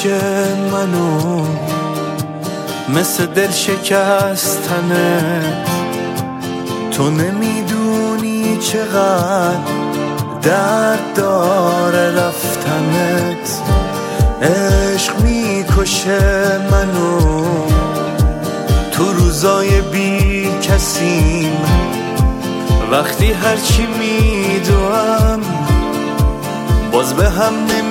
میکشه منو مثل دل شکستنت. تو نمیدونی چقدر درد داره رفتنت. عشق میکشه منو تو روزای بی کسیم، وقتی هرچی میدوام باز به هم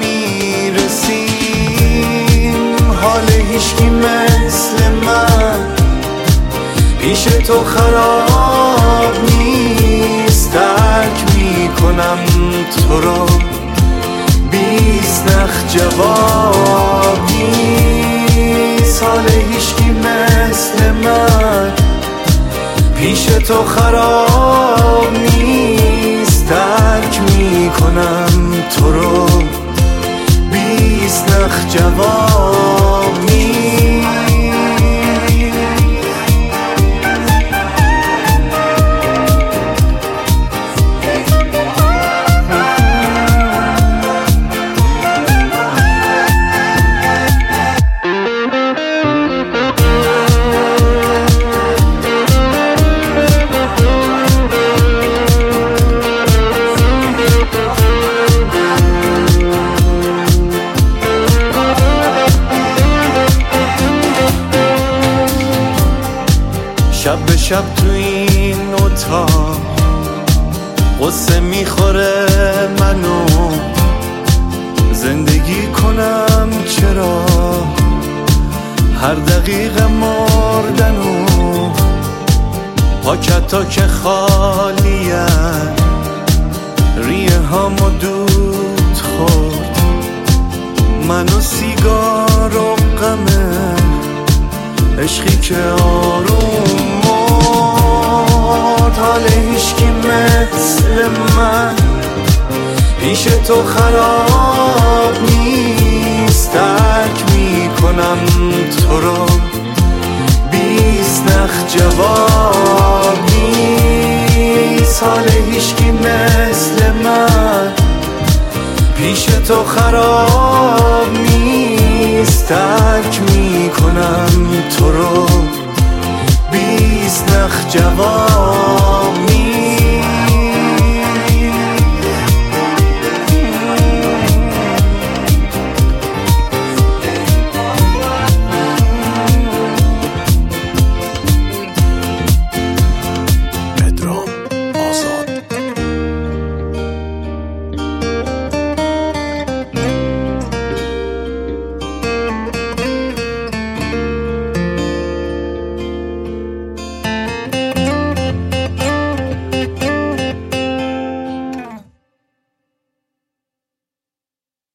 نمیرسیم. حال هیچکی مثل من پیش تو خراب نیست. درک میکنم تو رو بیست نخ جواب نیست. حال هیچکی مثل من پیش تو خراب نیست. درک میکنم تو رو بیست نخ جواب نیست. شب به شب تو این اتاق قصه میخوره منو. زندگی کنم چرا هر دقیقه مردنو. پاکتا که خالیه ریه هامو دود خورد. منو سیگار و غمه عشقی که آروم مرد. حال هیچکی مثل من پیش تو خراب نیست. درک میکنم تو رو بیست نخ جواب نیست. حال هیچکی مثل من پیش تو خراب نیست. درک میکنم تو رو بیست نخ جواب